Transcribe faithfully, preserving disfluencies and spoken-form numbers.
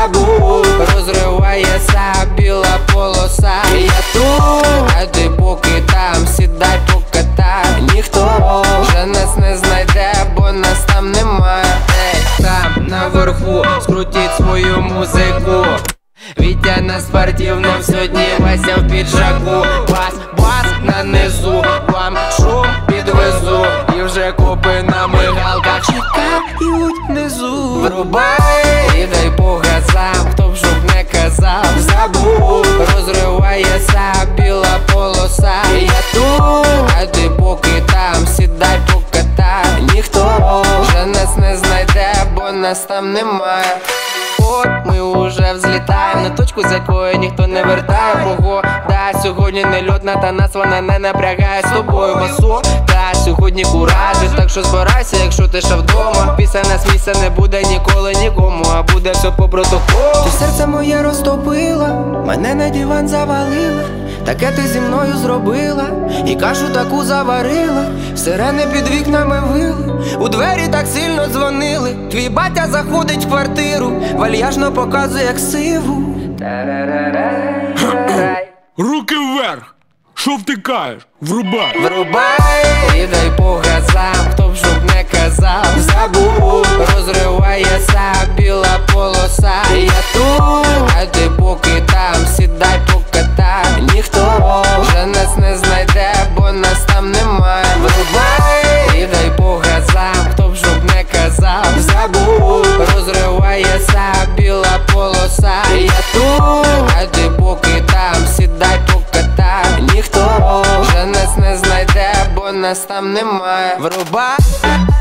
забув. Розривається біла полоса. Я тут, а ти поки там, сідай покатай. Ніхто вже нас не знайде, бо нас там немає. Ей, там наверху скрутіть свою музику. Вітя на спортивному сьогодні, Вася в піджаку. Бас, бас на низу, вам шум підвезу. І вже копи на мигалках чекають внизу. Врубай і дай по газам, хто б щоб не казав. Забув, розривається біла полоса. Я тут, а ти поки там, сідай покатай. Ніхто вже нас не знайде, бо нас там немає. От ми уже взлітаємо на точку, з якої ніхто не вертає. Погода сьогодні не льотна, та нас вона не напрягає. З тобою басо, та сьогодні куражиш. Так що збирайся, якщо ти ще вдома. Після нас місця не буде ніколи нікому, а буде все по протоколу. Ти серце моє розтопила, мене на диван завалила. Таке ти зі мною зробила, і кашу таку заварила. Сирени під вікнами вили, у двері так сильно дзвонили. Твій батя заходить в квартиру, вальяжно показує як сиву. Руки вверх! Що втикаєш? Врубай! Врубай і дай по газам, хто б щоб не казав. Забув, розривається біла полоса. Я тут, а ти поки там, сідай покатай. Ніхто вже нас не знайде, бо нас там немає. Врубай і дай по газам, хто б щоб не казав. Забув, розривається біла полоса. Я тут, а ти поки там, сідай покатай. Ніхто вже нас не знайде, бо нас там немає. Врубай.